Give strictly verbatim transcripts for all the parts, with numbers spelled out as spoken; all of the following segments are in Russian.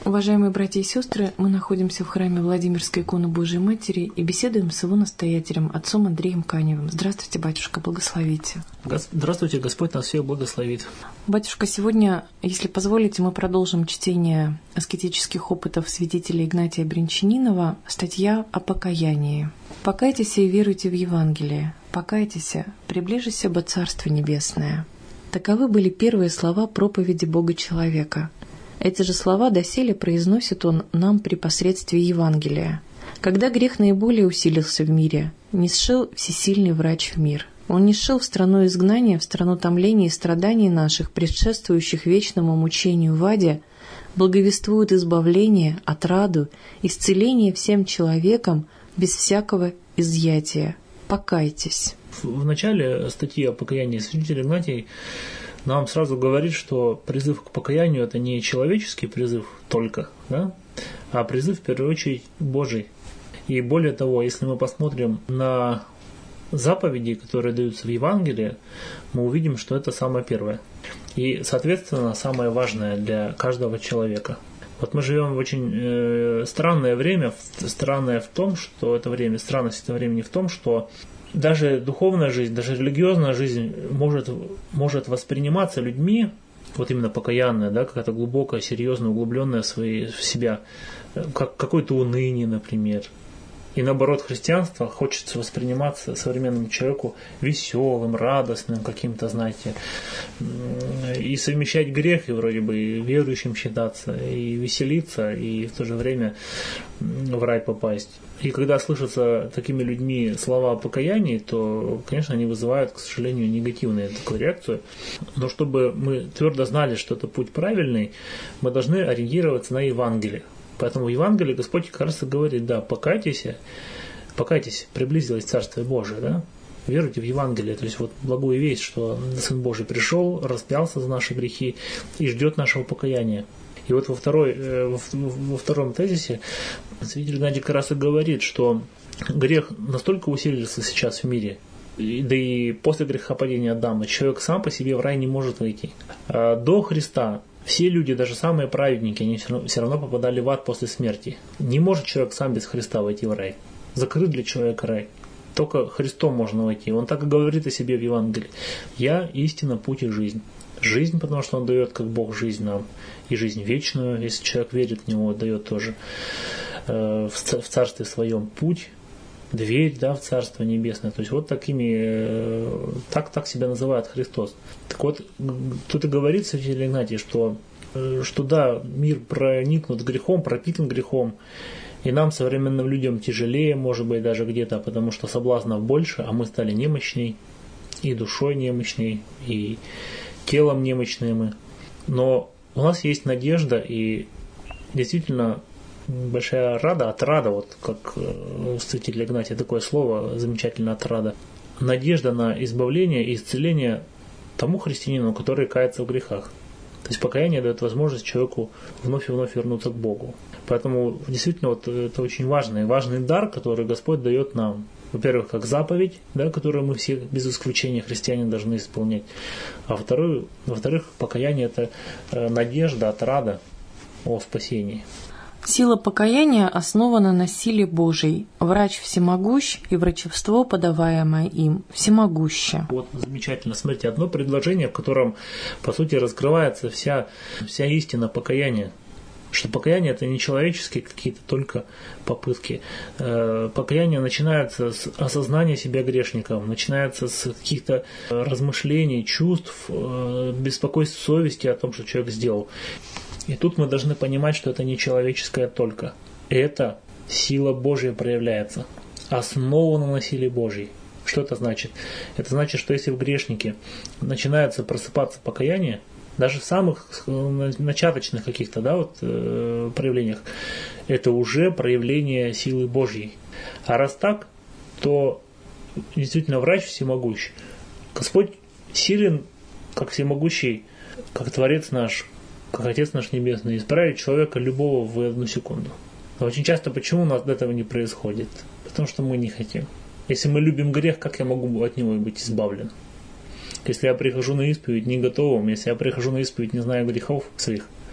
Уважаемые братья и сестры, мы находимся в храме Владимирской иконы Божией Матери и беседуем с его настоятелем, отцом Андреем Каневым. Здравствуйте, батюшка, благословите. Здравствуйте, Господь нас всех благословит. Батюшка, сегодня, если позволите, мы продолжим чтение аскетических опытов святителя Игнатия Брянчанинова, статья о покаянии. «Покайтесь и веруйте в Евангелие, покайтесь, приближись об Царстве Небесное». Таковы были первые слова проповеди Бога-человека. Эти же слова доселе произносит он нам при посредстве Евангелия. Когда грех наиболее усилился в мире, нисшел всесильный врач в мир. Он нисшел в страну изгнания, в страну томления и страданий наших, предшествующих вечному мучению в аде, благовествует избавление, отраду, исцеление всем человекам без всякого изъятия. Покайтесь. В начале статьи о покаянии святитель Игнатий нам сразу говорит, что призыв к покаянию – это не человеческий призыв только, да? А призыв, в первую очередь, Божий. И более того, если мы посмотрим на заповеди, которые даются в Евангелии, мы увидим, что это самое первое. И, соответственно, самое важное для каждого человека. Вот мы живем в очень э, странное время, странное в том, что это время, странность этого времени в том, что даже духовная жизнь, даже религиозная жизнь может, может восприниматься людьми, вот именно покаянная, да, какая-то глубокая, серьезная, углубленная в, свои, в себя, как какое-то уныние, например. И наоборот, христианство хочется восприниматься современному человеку веселым, радостным, каким-то, знаете, и совмещать грех, и вроде бы верующим считаться, и веселиться, и в то же время в рай попасть. И когда слышатся такими людьми слова о покаянии, то, конечно, они вызывают, к сожалению, негативную такую реакцию. Но чтобы мы твердо знали, что это путь правильный, мы должны ориентироваться на Евангелие. Поэтому в Евангелии Господь как раз и говорит, да, покайтесь, покайтесь, приблизилось Царствие Божие, да, веруйте в Евангелие, то есть вот благую весть, что Сын Божий пришел, распялся за наши грехи и ждет нашего покаяния. И вот во, второй, во, во втором тезисе святитель Игнатий как раз и говорит, что грех настолько усилился сейчас в мире, да и после грехопадения Адама человек сам по себе в рай не может войти. До Христа все люди, даже самые праведники, они все равно попадали в ад после смерти. Не может человек сам без Христа войти в рай. Закрыт для человека рай. Только Христом можно войти. Он так и говорит о себе в Евангелии. «Я истина, путь и жизнь». Жизнь, потому что Он дает, как Бог, жизнь нам. И жизнь вечную, если человек верит в Него, дает тоже э, в Царстве Своем путь. Дверь, да, в Царство Небесное. То есть вот такими, так, так себя называет Христос. Так вот, тут и говорит святитель Игнатий, что, что да, мир проникнут грехом, пропитан грехом, и нам, современным людям, тяжелее, может быть, даже где-то, потому что соблазнов больше, а мы стали немощней, и душой немощней, и телом немощные мы. Но у нас есть надежда, и действительно большая рада, отрада, вот как у святителя Игнатия такое слово, замечательно отрада. Надежда на избавление и исцеление тому христианину, который кается в грехах. То есть покаяние дает возможность человеку вновь и вновь вернуться к Богу. Поэтому действительно вот это очень важный, важный дар, который Господь дает нам. Во-первых, как заповедь, да, которую мы все без исключения христиане должны исполнять. А второе, во-вторых, покаяние – это надежда, отрада о спасении. Сила покаяния основана на силе Божией. Врач всемогущ, и врачевство, подаваемое им, всемогуще. Вот замечательно. Смотрите, одно предложение, в котором, по сути, раскрывается вся, вся истина покаяния. Что покаяние – это не человеческие какие-то только попытки. Покаяние начинается с осознания себя грешником, начинается с каких-то размышлений, чувств, беспокойств совести о том, что человек сделал. И тут мы должны понимать, что это не человеческое только. Это сила Божья проявляется, основана на силе Божьей. Что это значит? Это значит, что если в грешнике начинается просыпаться покаяние, даже в самых начаточных каких-то, да, вот, э, проявлениях, это уже проявление силы Божьей. А раз так, то действительно врач всемогущ. Господь силен, как всемогущий, как Творец наш, как Отец наш Небесный, исправить человека любого в одну секунду. Но очень часто почему у нас этого не происходит? Потому что мы не хотим. Если мы любим грех, как я могу от него быть избавлен? Если я прихожу на исповедь не готовым, если я прихожу на исповедь не зная грехов своих,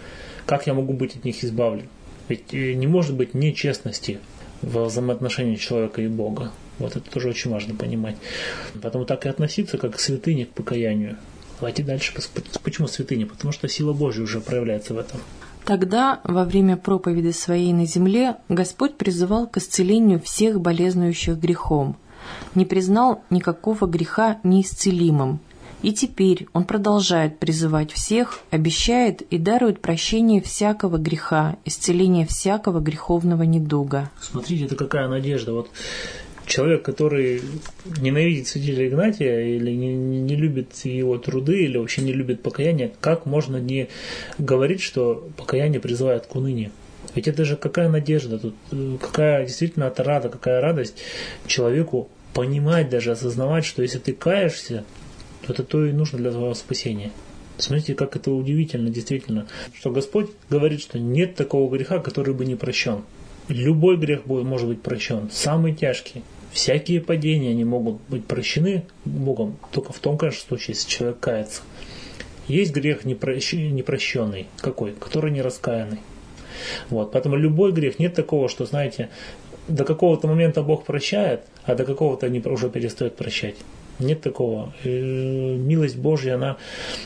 Как я могу быть от них избавлен? Ведь не может быть нечестности во взаимоотношении человека и Бога. Вот это тоже очень важно понимать. Поэтому так и относиться, как к святыне, к покаянию. Давайте дальше. Почему святыня? Потому что сила Божья уже проявляется в этом. Тогда, во время проповеди своей на земле, Господь призывал к исцелению всех болезнующих грехом, не признал никакого греха неисцелимым. И теперь Он продолжает призывать всех, обещает и дарует прощение всякого греха, исцеление всякого греховного недуга. Смотрите, это какая надежда. Вот человек, который ненавидит святителя Игнатия или не, не любит его труды, или вообще не любит покаяние, как можно не говорить, что покаяние призывает к унынию? Ведь это же какая надежда тут, какая действительно отрада, какая радость человеку понимать, даже осознавать, что если ты каешься, то это то и нужно для твоего спасения. Смотрите, как это удивительно, действительно, что Господь говорит, что нет такого греха, который бы не прощен. Любой грех может быть прощен, самый тяжкий. Всякие падения, они могут быть прощены Богом, только в том, конечно, случае, если человек кается. Есть грех непрощенный, какой? Который не раскаянный. Вот, поэтому любой грех, нет такого, что, знаете, до какого-то момента Бог прощает, а до какого-то не, уже перестает прощать. Нет такого. Милость Божья, она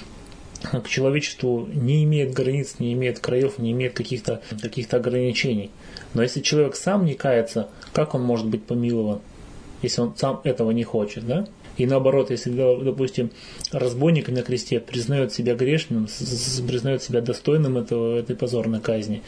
к человечеству не имеет границ, не имеет краев, не имеет каких-то, каких-то ограничений. Но если человек сам не кается, как он может быть помилован, если он сам этого не хочет, да? И наоборот, если, допустим, разбойник на кресте признает себя грешным, признает себя достойным этого, этой позорной казни,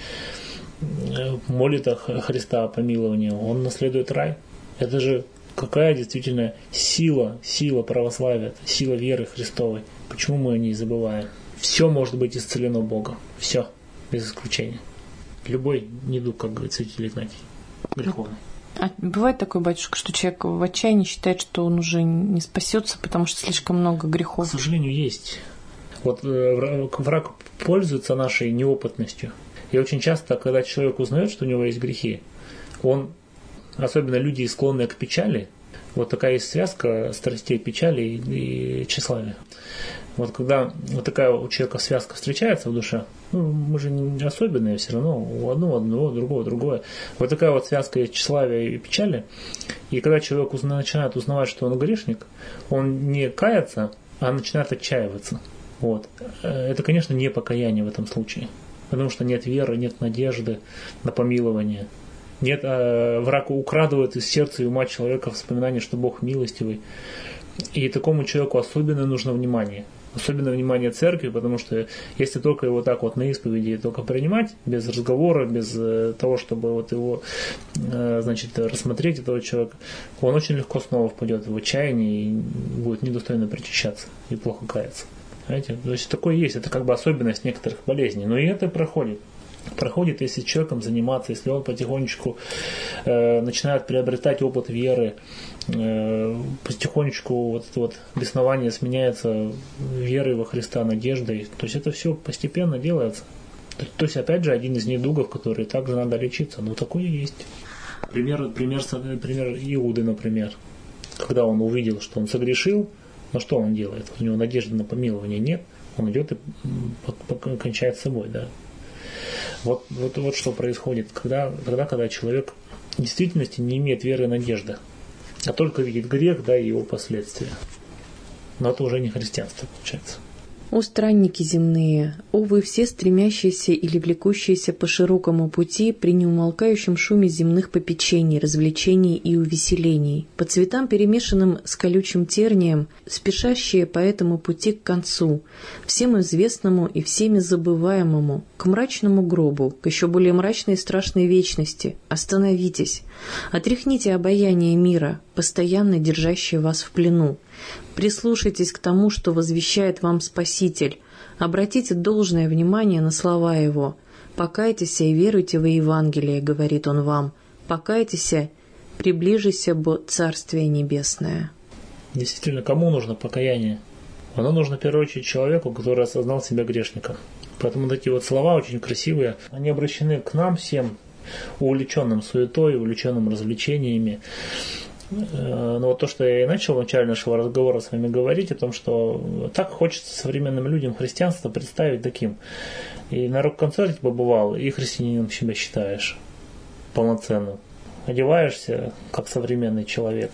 молит о Христа о помиловании, он наследует рай. Это же какая действительно сила, сила православия, сила веры Христовой. Почему мы о ней забываем? Все может быть исцелено Богом. Все, без исключения. Любой недуг, как говорит святитель Игнатий, греховный. А бывает такой, батюшка, что человек в отчаянии считает, что он уже не спасется, потому что слишком много грехов? К сожалению, есть. Вот враг пользуется нашей неопытностью. И очень часто, когда человек узнает, что у него есть грехи, он, особенно люди, склонные к печали, вот такая есть связка страстей печали и, и тщеславия. Вот когда вот такая у человека связка встречается в душе, ну, мы же не особенные все равно, у одного одного, у другого другое. Вот такая вот связка есть тщеславия и печали. И когда человек узна, начинает узнавать, что он грешник, он не кается, а начинает отчаиваться. Вот. Это, конечно, не покаяние в этом случае. Потому что нет веры, нет надежды на помилование. Нет, а враг украдывает из сердца и ума человека воспоминание, что Бог милостивый. И такому человеку особенно нужно внимание. Особенно внимание церкви, потому что если только его так вот на исповеди только принимать, без разговора, без того, чтобы вот его, значит, рассмотреть этого человека, он очень легко снова впадет в отчаяние и будет недостойно причащаться и плохо каяться. Знаете? То есть такое есть, это как бы особенность некоторых болезней, но и это проходит. Проходит, если с человеком заниматься, если он потихонечку э, начинает приобретать опыт веры, э, потихонечку вот это вот беснование сменяется верой во Христа, надеждой. То есть это все постепенно делается. То, то есть, опять же, один из недугов, который также надо лечиться. Ну, такое есть. Пример, пример, пример Иуды, например. Когда он увидел, что он согрешил, но что он делает? У него надежды на помилование нет. Он идет и кончает с собой, да. Вот, вот, вот что происходит, когда, когда, когда человек в действительности не имеет веры и надежды, а только видит грех, да, и его последствия. Но это уже не христианство, получается. «О странники земные, о вы все стремящиеся или влекущиеся по широкому пути при неумолкающем шуме земных попечений, развлечений и увеселений, по цветам, перемешанным с колючим тернием, спешащие по этому пути к концу, всем известному и всеми забываемому, к мрачному гробу, к еще более мрачной и страшной вечности, остановитесь, отряхните обаяние мира, постоянно держащее вас в плену. Прислушайтесь к тому, что возвещает вам Спаситель. Обратите должное внимание на слова Его. Покайтесь и веруйте во Евангелие, говорит Он вам. Покайтесь, приближися бо Царствие Небесное». Действительно, кому нужно покаяние? Оно нужно в первую очередь человеку, который осознал себя грешником. Поэтому вот эти вот слова очень красивые, они обращены к нам всем, увлеченным суетой, увлеченным развлечениями. Но вот то, что я и начал в начале нашего разговора с вами говорить, о том, что так хочется современным людям христианство представить таким. И на рок-концерте побывал, и христианином себя считаешь полноценным. Одеваешься как современный человек,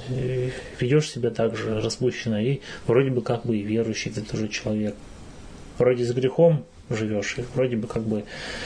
ведешь себя так же распущенно, и вроде бы как бы и верующий ты тоже человек. Вроде с грехом живешь, и вроде бы как бы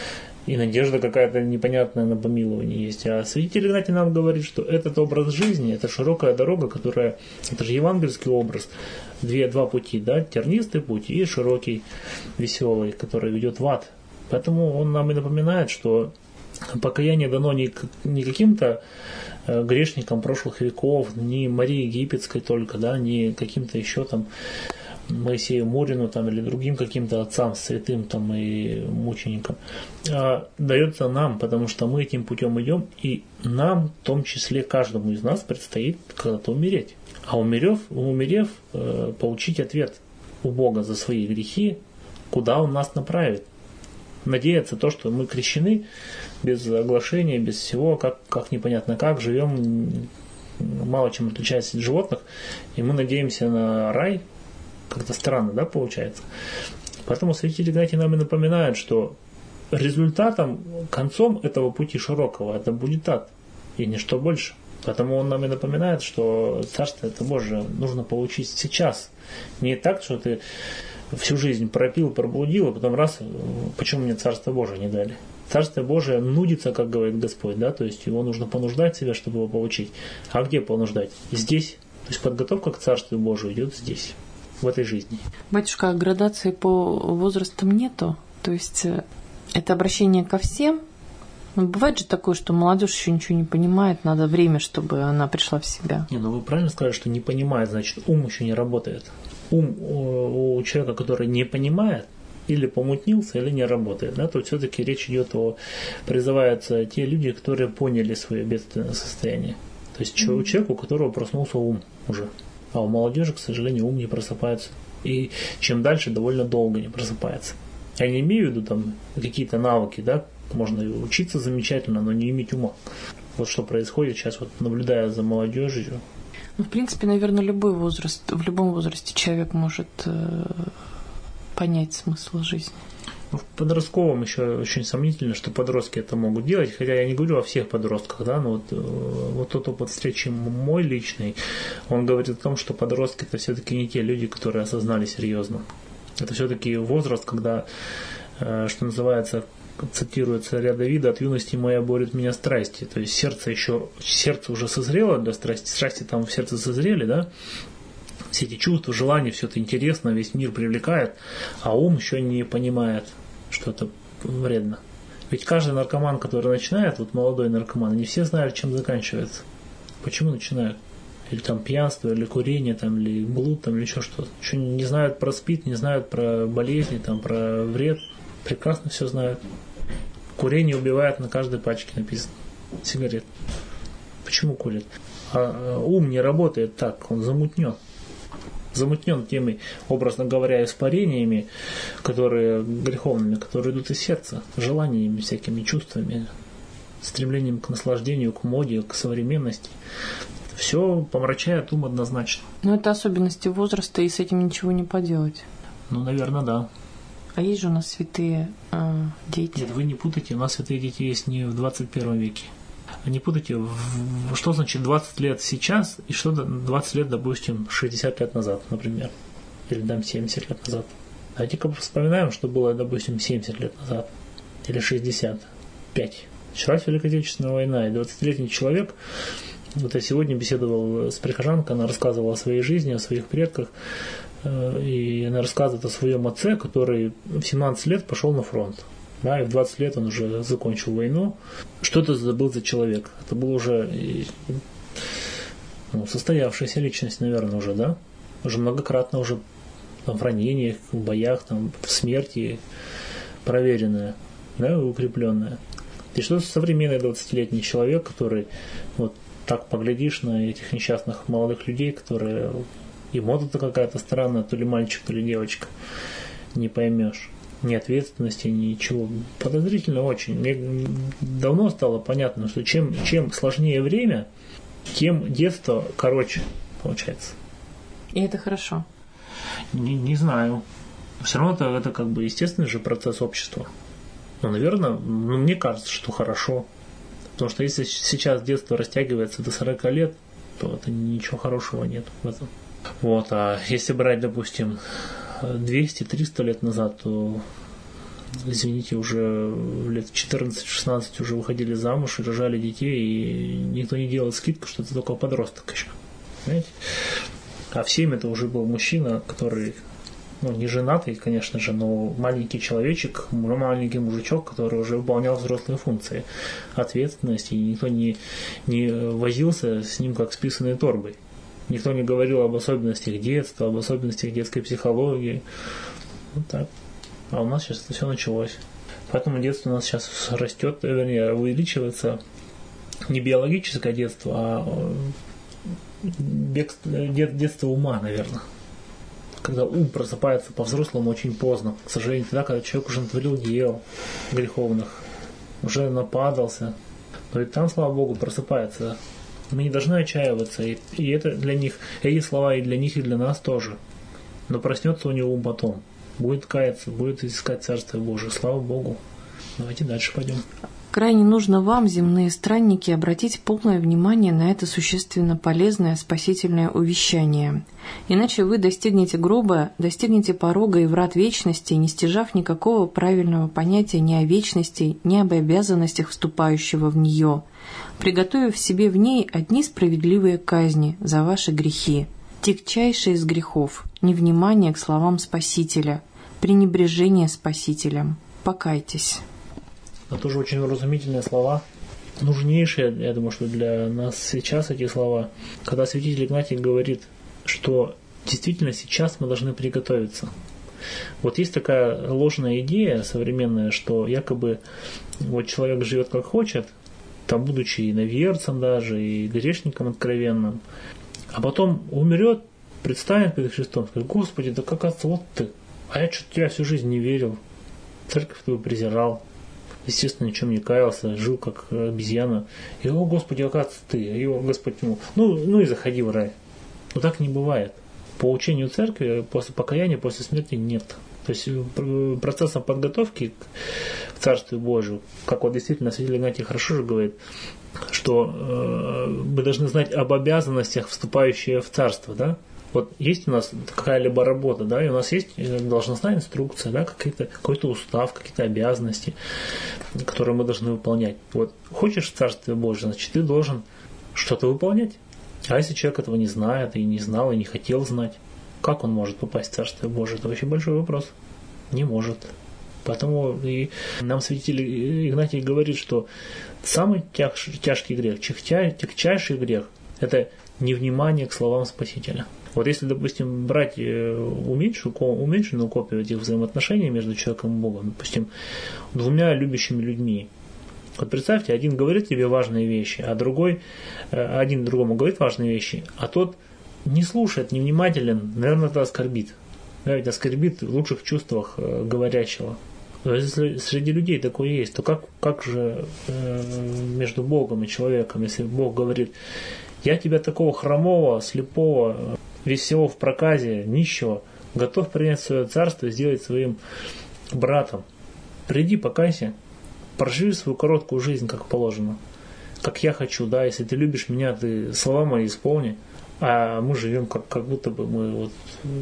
и надежда какая-то непонятная на помилование есть. А святитель Игнатий нам говорит, что этот образ жизни, это широкая дорога, которая, это же евангельский образ, две, два пути, да, тернистый путь и широкий, веселый, который ведет в ад. Поэтому он нам и напоминает, что покаяние дано не, не каким-то грешникам прошлых веков, не Марии Египетской только, да, не каким-то еще там Моисею Мурину там, или другим каким-то отцам, святым там, и мученикам, а дается нам, потому что мы этим путем идем, и нам, в том числе каждому из нас, предстоит когда-то умереть. А умерев, умерев, получить ответ у Бога за свои грехи, куда Он нас направит. Надеяться то, что мы крещены без оглашения, без всего, как, как непонятно как, живем, мало чем отличаясь от животных, и мы надеемся на рай. Как-то странно, да, получается. Поэтому святитель Игнатий нам и напоминает, что результатом, концом этого пути широкого, это будет ад, и ничто больше. Поэтому он нам и напоминает, что Царство это Божие нужно получить сейчас. Не так, что ты всю жизнь пропил, проблудил, а потом раз, почему мне Царство Божие не дали? Царство Божие нудится, как говорит Господь, да, то есть его нужно понуждать себя, чтобы его получить. А где понуждать? Здесь. То есть подготовка к Царству Божию идет здесь, в этой жизни. Батюшка, а градации по возрастам нету? То есть это обращение ко всем? Ну, бывает же такое, что молодежь еще ничего не понимает, надо время, чтобы она пришла в себя. Не, ну вы правильно сказали, что не понимает, значит, ум еще не работает. Ум у человека, который не понимает, или помутнился, или не работает. Да, то все-таки речь идет о... Призываются те люди, которые поняли свое бедственное состояние. То есть mm-hmm. человек, у которого проснулся ум уже. А у молодежи, к сожалению, ум не просыпается. И чем дальше, довольно долго не просыпается. Я не имею в виду там какие-то навыки, да, можно учиться замечательно, но не иметь ума. Вот что происходит сейчас, вот наблюдая за молодежью. Ну, в принципе, наверное, любой возраст, в любом возрасте человек может э, понять смысл жизни. В подростковом еще очень сомнительно, что подростки это могут делать, хотя я не говорю о всех подростках, да, но вот, вот тот опыт встречи мой личный, он говорит о том, что подростки это все-таки не те люди, которые осознали серьезно. Это все-таки возраст, когда, что называется, цитируется царя Давида: «От юности моя борет меня страсти». То есть сердце еще, сердце уже созрело для страсти, страсти там в сердце созрели, да, все эти чувства, желания, все это интересно, весь мир привлекает, а ум еще не понимает, что это вредно. Ведь каждый наркоман, который начинает, вот молодой наркоман, не все знают, чем заканчивается. Почему начинают? Или там пьянство, или курение, там, или блуд, там, или еще что-то. Еще не знают про СПИД, не знают про болезни, там, про вред. Прекрасно все знают. Курение убивает, на каждой пачке написано. Сигарет. Почему курят? А ум не работает так, он замутнен. Замутнен теми, образно говоря, испарениями, которые греховными, которые идут из сердца, желаниями, всякими чувствами, стремлением к наслаждению, к моде, к современности. Все помрачает ум однозначно. Но это особенности возраста, и с этим ничего не поделать. Ну, наверное, да. А есть же у нас святые э, дети? Нет, вы не путайте, у нас святые дети есть не в двадцать первом веке. Не путайте, что значит двадцать лет сейчас и что двадцать лет, допустим, шестьдесят лет назад, например. Или там семьдесят лет назад. Давайте-ка вспоминаем, что было, допустим, семьдесят лет назад. Или шестьдесят пять. Началась Великая Отечественная война, и двадцатилетний человек. Вот я сегодня беседовал с прихожанкой, она рассказывала о своей жизни, о своих предках. И она рассказывает о своем отце, который в семнадцать лет пошел на фронт. Да, и в двадцать лет он уже закончил войну. Что это был за человек? Это был уже ну, состоявшаяся личность, наверное, уже, да? Уже многократно уже там, в ранениях, в боях, там, в смерти проверенная, да, укрепленная. И что современный двадцатилетний человек, который вот так поглядишь на этих несчастных молодых людей, которые и мода-то какая-то странная, то ли мальчик, то ли девочка, не поймешь. Ни ответственности, ничего. Подозрительно очень. Мне давно стало понятно, что чем, чем сложнее время, тем детство короче получается. И это хорошо? Не, не знаю. Все равно это, это как бы естественный же процесс общества. Ну, наверное, ну, мне кажется, что хорошо. Потому что если сейчас детство растягивается до сорок лет, то это ничего хорошего нет в этом. Вот, а если брать, допустим, двести-триста лет назад, то, извините, уже лет четырнадцать-шестнадцать уже выходили замуж и рожали детей, и никто не делал скидку, что это только подросток еще. Понимаете? А в семь это уже был мужчина, который, ну, не женатый, конечно же, но маленький человечек, маленький мужичок, который уже выполнял взрослые функции, ответственность, и никто не, не возился с ним как с писаной торбой. Никто не говорил об особенностях детства, об особенностях детской психологии. Вот так. А у нас сейчас это все началось. Поэтому детство у нас сейчас растет, вернее, увеличивается не биологическое детство, а детство ума, наверное. Когда ум просыпается по-взрослому очень поздно. К сожалению, тогда, когда человек уже натворил дел греховных, уже нападался. Но и там, слава Богу, просыпается. Мы не должны отчаиваться. И, и это для них, эти слова и для них, и для нас тоже. Но проснется у него ум потом. Будет каяться, будет искать Царствие Божие. Слава Богу. Давайте дальше пойдем. Крайне нужно вам, земные странники, обратить полное внимание на это существенно полезное спасительное увещание. Иначе вы достигнете гроба, достигнете порога и врат вечности, не стяжав никакого правильного понятия ни о вечности, ни об обязанностях вступающего в нее, приготовив себе в ней одни справедливые казни за ваши грехи. Тягчайшее из грехов – невнимание к словам Спасителя, пренебрежение Спасителем. Покайтесь. Это тоже очень вразумительные слова. Нужнейшие, я думаю, что для нас сейчас эти слова. Когда святитель Игнатий говорит, что действительно сейчас мы должны приготовиться. Вот есть такая ложная идея современная, что якобы вот человек живет как хочет, там будучи и иноверцем даже, и грешником откровенным, а потом умрет, предстанет перед Христом, скажет: Господи, да как оказывается, вот ты, а я что-то тебя всю жизнь не верил, церковь твою презирал. Естественно, ничем не каялся, жил как обезьяна. И, о, Господи, оказывается, ты. И, о, Господь, ну, ну и заходи в рай. Но так не бывает. По учению церкви после покаяния, после смерти нет. То есть процессом подготовки к Царствию Божию, как вот действительно святитель Игнатий хорошо же говорит, что э, мы должны знать об обязанностях, вступающие в Царство, да? Вот есть у нас какая-либо работа, да, и у нас есть должностная инструкция, да, какие-то, какой-то устав, какие-то обязанности, которые мы должны выполнять. Вот хочешь Царствие Божие, значит, ты должен что-то выполнять. А если человек этого не знает, и не знал, и не хотел знать, как он может попасть в Царствие Божие? Это очень большой вопрос. Не может. Поэтому и нам святитель Игнатий говорит, что самый тяж, тяжкий грех, тягчайший грех – это невнимание к словам Спасителя. Вот если, допустим, брать уменьшенную, уменьшенную копию этих взаимоотношений между человеком и Богом, допустим, двумя любящими людьми. Вот представьте, один говорит тебе важные вещи, а другой, один другому говорит важные вещи, а тот не слушает, невнимателен, наверное, это оскорбит. Да, ведь оскорбит в лучших чувствах говорящего. Если среди людей такое есть, то как, как же между Богом и человеком, если Бог говорит: я тебя такого хромого, слепого, весь всего в проказе, нищего, готов принять свое царство и сделать своим братом. Приди, покайся, проживи свою короткую жизнь, как положено, как я хочу, да, если ты любишь меня, ты слова мои исполни, а мы живем как, как будто бы мы вот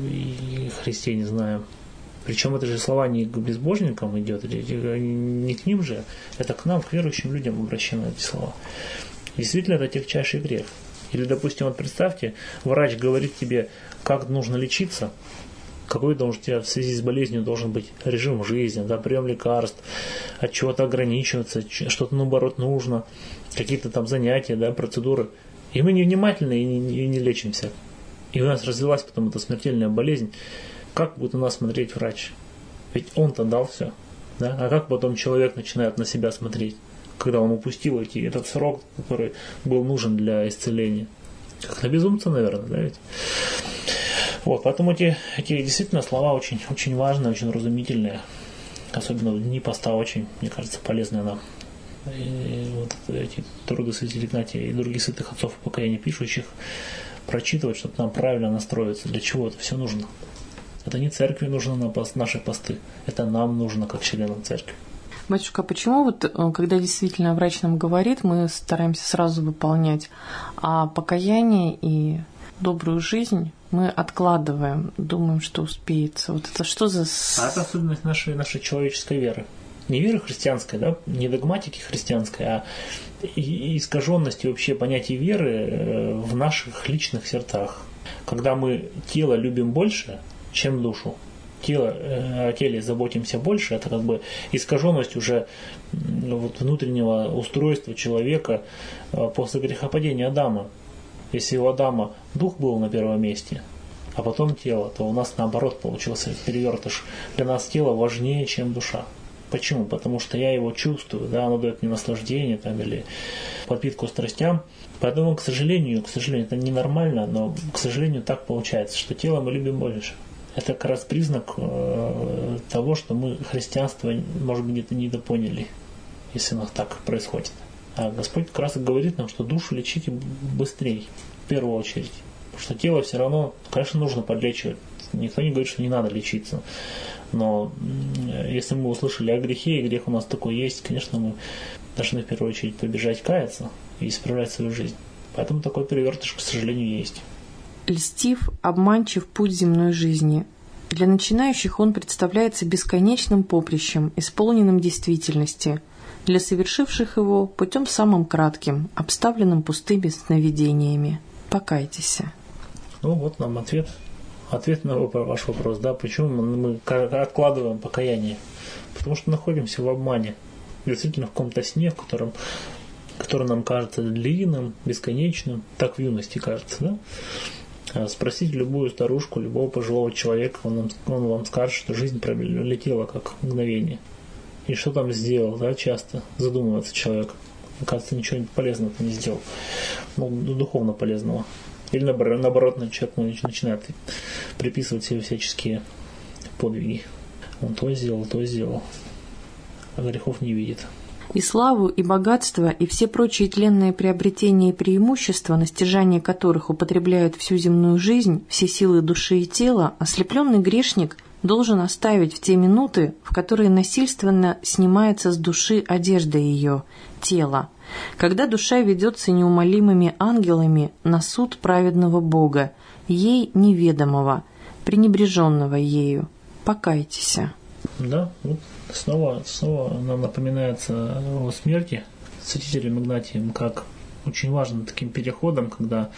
и Христе не знаем. Причем это же слова не к безбожникам идет, не к ним же, это к нам, к верующим людям обращены эти слова. Действительно, это тягчайший грех. Или, допустим, вот представьте, врач говорит тебе, как нужно лечиться, какой должен у тебя в связи с болезнью должен быть режим жизни, да, прием лекарств, от чего-то ограничиваться, что-то наоборот нужно, какие-то там занятия, да, процедуры. И мы невнимательны и не, и не лечимся. И у нас развилась потом эта смертельная болезнь. Как будет на нас смотреть врач? Ведь он-то дал все. Да? А как потом человек начинает на себя смотреть, когда он упустил эти, этот срок, который был нужен для исцеления? Как на безумца, наверное, да ведь? Вот, поэтому эти, эти действительно слова очень, очень важные, очень разумительные. Особенно в дни поста очень, мне кажется, полезные нам и вот эти труды святителя Игнатия и других святых отцов покаяния пишущих, прочитывать, чтобы нам правильно настроиться. Для чего это все нужно? Это не церкви нужно на пост, наши посты, это нам нужно, как членам церкви. Батюшка, а почему вот, когда действительно врач нам говорит, мы стараемся сразу выполнять, а покаяние и добрую жизнь мы откладываем, думаем, что успеется? Вот это что за... А это особенность нашей, нашей человеческой веры. Не веры христианской, да, не догматики христианской, а искаженности вообще понятия веры в наших личных сердцах. Когда мы тело любим больше, чем душу, тело, о теле заботимся больше, это как бы искаженность уже вот внутреннего устройства человека после грехопадения Адама. Если у Адама дух был на первом месте, а потом тело, то у нас наоборот получился перевертыш. Для нас тело важнее, чем душа. Почему? Потому что я его чувствую, да, оно дает мне наслаждение там, или подпитку страстям. Поэтому, к сожалению, к сожалению, это ненормально, но, к сожалению, так получается, что тело мы любим больше. Это как раз признак э, того, что мы христианство, может быть, где-то недопоняли, если у нас так происходит. А Господь как раз и говорит нам, что душу лечите быстрее, в первую очередь. Потому что тело все равно, конечно, нужно подлечивать. Никто не говорит, что не надо лечиться. Но если мы услышали о грехе, и грех у нас такой есть, конечно, мы должны в первую очередь побежать каяться и исправлять свою жизнь. Поэтому такой перевертыш, к сожалению, есть. Льстив, обманчив путь земной жизни. Для начинающих он представляется бесконечным поприщем, исполненным действительности. Для совершивших его путем самым кратким, обставленным пустыми сновидениями. Покайтесь. Ну вот нам ответ. Ответ на ваш вопрос, да, почему мы откладываем покаяние? Потому что находимся в обмане. Действительно в каком-то сне, в котором, который нам кажется длинным, бесконечным, так в юности кажется, да? Спросите любую старушку, любого пожилого человека, он, нам, он вам скажет, что жизнь пролетела как мгновение. И что там сделал, да, часто задумывается человек. Оказывается, ничего полезного не сделал. Ну, духовно полезного. Или наоборот, человек начинает приписывать себе всяческие подвиги. Он то сделал, то сделал, а грехов не видит. И славу, и богатство, и все прочие тленные приобретения и преимущества, на стяжание которых употребляют всю земную жизнь, все силы души и тела, ослепленный грешник должен оставить в те минуты, в которые насильственно снимается с души одежда ее, тела, когда душа ведется неумолимыми ангелами на суд праведного Бога, ей неведомого, пренебреженного ею. Покайтесь. Да, вот снова, снова нам напоминается о смерти святителем Игнатием, как очень важным таким переходом, когда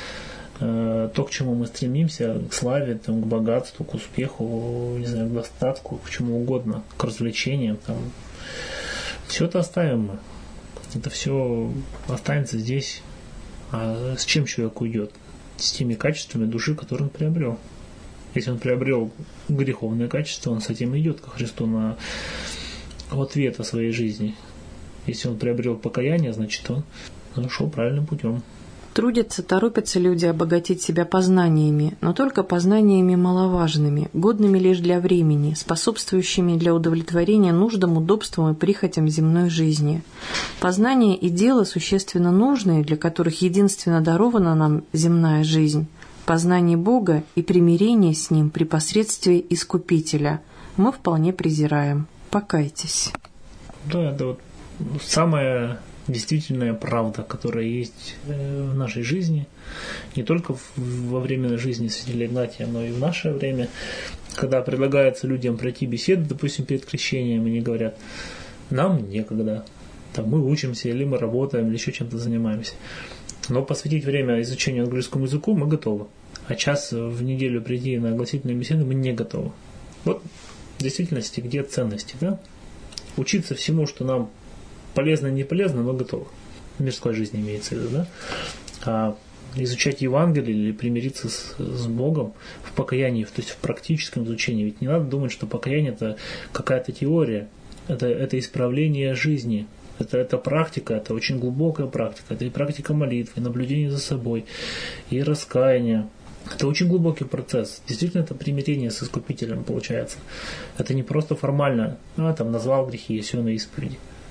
э, то, к чему мы стремимся, к славе, там, к богатству, к успеху, не знаю, к достатку, к чему угодно, к развлечениям, там, все это оставим мы. Это все останется здесь. А с чем человек уйдет? С теми качествами души, которые он приобрел. Если он приобрел греховное качество, он с этим идет ко Христу на ответ о своей жизни. Если он приобрел покаяние, значит, он шел правильным путем. Трудятся, торопятся люди обогатить себя познаниями, но только познаниями маловажными, годными лишь для времени, способствующими для удовлетворения нуждам, удобствам и прихотям земной жизни. Познания и дело существенно нужные, для которых единственно дарована нам земная жизнь. Познание Бога и примирение с Ним при посредстве Искупителя мы вполне презираем. Покайтесь. Да, это вот самое... действительная правда, которая есть в нашей жизни, не только во время жизни святителя Игнатия, но и в наше время, когда предлагается людям пройти беседу, допустим, перед крещением, они говорят, нам некогда, там, мы учимся, или мы работаем, или еще чем-то занимаемся. Но посвятить время изучению английскому языку мы готовы, а час в неделю прийти на огласительную беседу мы не готовы. Вот в действительности где ценности, да? Учиться всему, что нам полезно, не полезно, но готово. В мирской жизни имеется в виду, да? А изучать Евангелие или примириться с, с Богом в покаянии, то есть в практическом изучении. Ведь не надо думать, что покаяние – это какая-то теория, это, это исправление жизни, это, это практика, это очень глубокая практика, это и практика молитвы, и наблюдение за собой, и раскаяние. Это очень глубокий процесс. Действительно, это примирение с Искупителем получается. Это не просто формально, а там назвал грехи, и все на исповеди.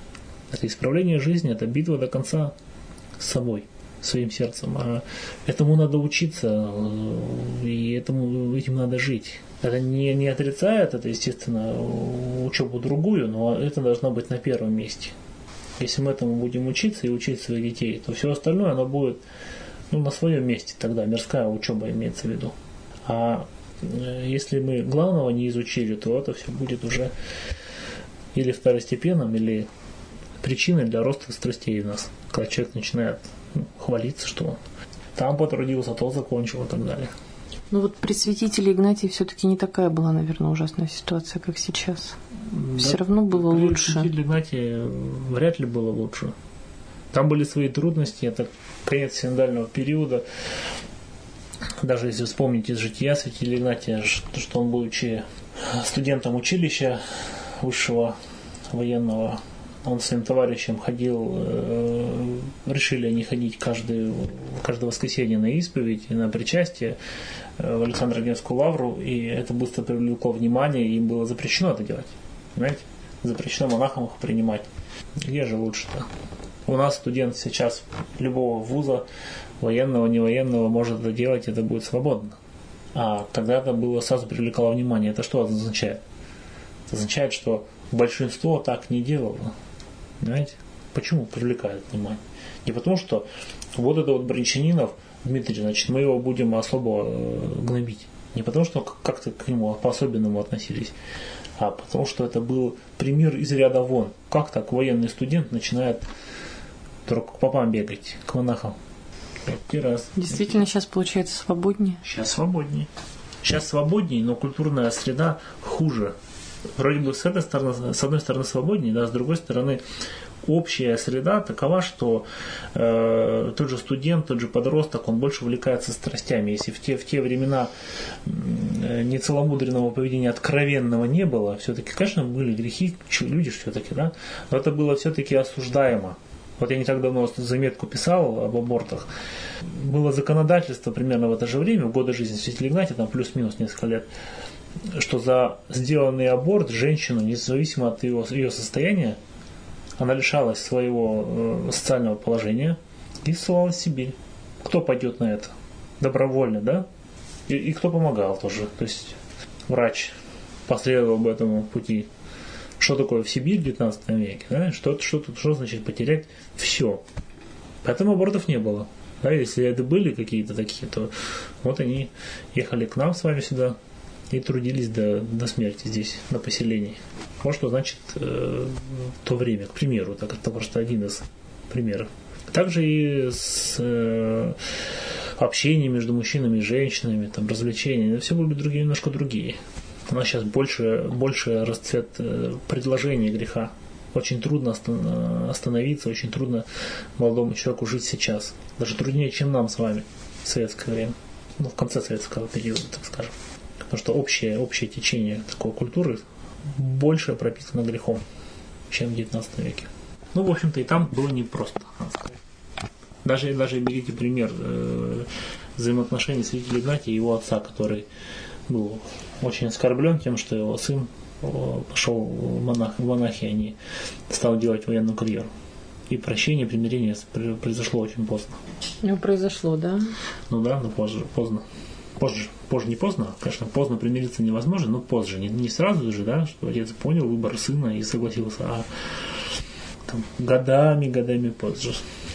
Это исправление жизни, это битва до конца с собой, своим сердцем. А этому надо учиться, и этому, этим надо жить. Это не, не отрицает, это, естественно, учебу другую, но это должно быть на первом месте. Если мы этому будем учиться и учить своих детей, то все остальное, оно будет ну, на своем месте тогда, мирская учеба имеется в виду. А если мы главного не изучили, то это все будет уже или второстепенным, или причиной для роста страстей у нас. Когда человек начинает ну, хвалиться, что он там потрудился, то закончил и так далее. Ну вот при святителе Игнатии все-таки не такая была, наверное, ужасная ситуация, как сейчас. Да, все равно было при лучше. При святителе Игнатии вряд ли было лучше. Там были свои трудности, это конец синодального периода. Даже если вспомнить из жития святителя Игнатия, что он, будучи студентом училища высшего военного, он своим товарищем ходил, э, решили они ходить каждый, каждое воскресенье на исповедь и на причастие э, в Александро-Невскую лавру, и это быстро привлекло внимание, и им было запрещено это делать. Понимаете? Запрещено монахам их принимать. Где же лучше-то? У нас студент сейчас любого вуза, военного, не военного, может это делать, это будет свободно. А тогда это было сразу привлекало внимание. Это что это означает? Это означает, что большинство так не делало. Понимаете? Почему привлекает внимание? Не потому, что вот это вот Брянчанинов, Дмитрий, значит, мы его будем особо э, гнобить. Не потому, что как-то к нему по-особенному относились, а потому, что это был пример из ряда вон. Как так военный студент начинает только к попам бегать, к монахам? Раз. Действительно, сейчас получается свободнее? Сейчас свободнее. Сейчас свободнее, но культурная среда хуже. Вроде бы с этой стороны, с одной стороны свободнее, да, с другой стороны общая среда такова, что э, тот же студент, тот же подросток, он больше увлекается страстями. Если в те, в те времена э, нецеломудренного поведения откровенного не было, все-таки, конечно, были грехи, люди все-таки, да, но это было все-таки осуждаемо. Вот я не так давно заметку писал об абортах. Было законодательство примерно в это же время, в годы жизни святителя Игнатия, там плюс-минус несколько лет, что за сделанный аборт женщину, независимо от ее, ее состояния, она лишалась своего э, социального положения и ссылалась в Сибирь. Кто пойдет на это? Добровольно, да? И, и кто помогал тоже. То есть врач последовал бы этому пути. Что такое в Сибирь в девятнадцатом веке? Да? Что, что, что значит потерять все? Поэтому абортов не было. Да? Если это были какие-то такие, то вот они ехали к нам с вами сюда и трудились до, до смерти здесь, на поселении. Вот что значит э, то время, к примеру. Так, это просто один из примеров. Также и с э, общением между мужчинами и женщинами, там, развлечения. Все были другие, немножко другие. У нас сейчас больше, больше расцвет э, предложения греха. Очень трудно остановиться, очень трудно молодому человеку жить сейчас. Даже труднее, чем нам с вами в советское время. Ну, в конце советского периода, так скажем. Потому что общее, общее течение такой культуры больше пропитано грехом, чем в девятнадцатом веке. Ну, в общем-то, и там было непросто, надо сказать. Даже, даже берите пример э, взаимоотношений святителя Игнатия и его отца, который был очень оскорблен тем, что его сын пошел в, монах, в монахи, а не стал делать военную карьеру. И прощение, примирение произошло очень поздно. Ну, произошло, да? Ну да, но позже, поздно. Позже, позже не поздно, конечно, поздно примириться невозможно, но позже, не, не сразу же, да, что отец понял выбор сына и согласился, а там, годами, годами позже.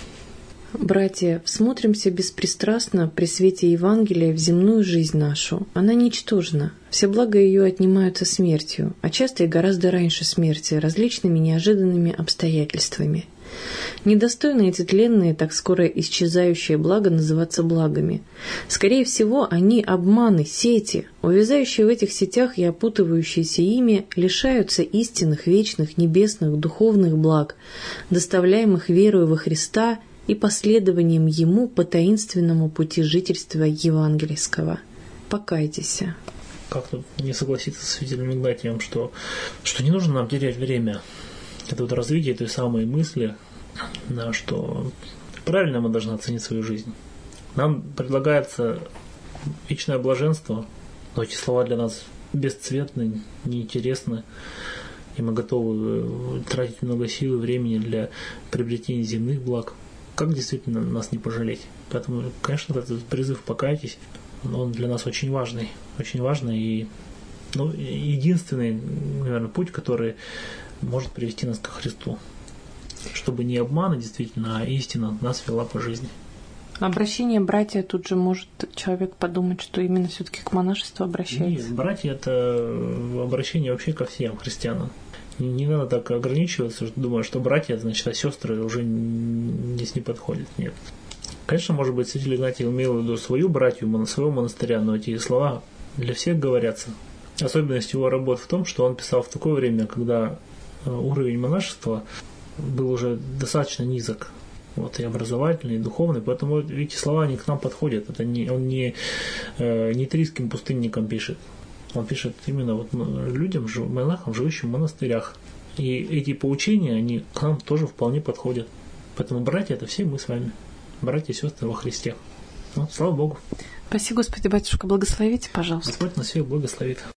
Братья, всмотримся беспристрастно при свете Евангелия в земную жизнь нашу. Она ничтожна. Все блага ее отнимаются смертью, а часто и гораздо раньше смерти, различными неожиданными обстоятельствами. Недостойны эти тленные, так скоро исчезающие блага называться благами. Скорее всего, они обманы, сети. Увязающие в этих сетях и опутывающиеся ими лишаются истинных, вечных, небесных, духовных благ, доставляемых верою во Христа и последованием Ему по таинственному пути жительства евангельского. Покайтесь. Как тут не согласиться с святителем Игнатием, что, что не нужно нам терять время. Это вот развитие той самой мысли, да, что правильно мы должны оценить свою жизнь. Нам предлагается вечное блаженство, но эти слова для нас бесцветны, неинтересны. и мы готовы тратить много сил и времени для приобретения земных благ. Как действительно нас не пожалеть? Поэтому, конечно, этот призыв «покайтесь», он для нас очень важный. Очень важный и ну, единственный, наверное, путь, который может привести нас ко Христу. Чтобы не обман, действительно, а истина нас вела по жизни. Обращение братья, тут же может человек подумать, что именно все-таки к монашеству обращается. Нет, братья – это обращение вообще ко всем христианам. Не, не надо так ограничиваться, что думаю, что братья, значит, а сестры уже здесь не подходят. Нет. Конечно, может быть, святитель Игнатий имел в виду свою братью, своего монастыря, но эти слова для всех говорятся. Особенность его работ в том, что он писал в такое время, когда уровень монашества был уже достаточно низок. Вот, и образовательный, и духовный, поэтому эти слова, они к нам подходят. Это не, он не э, нитрийским пустынникам пишет. Он пишет именно вот людям, монахам, живущим в монастырях. И эти поучения, они к нам тоже вполне подходят. Поэтому братья, это все мы с вами. Братья и сестры во Христе. Ну, слава Богу. Спасибо, Господи, батюшка, благословите, пожалуйста. Господь нас всех благословит.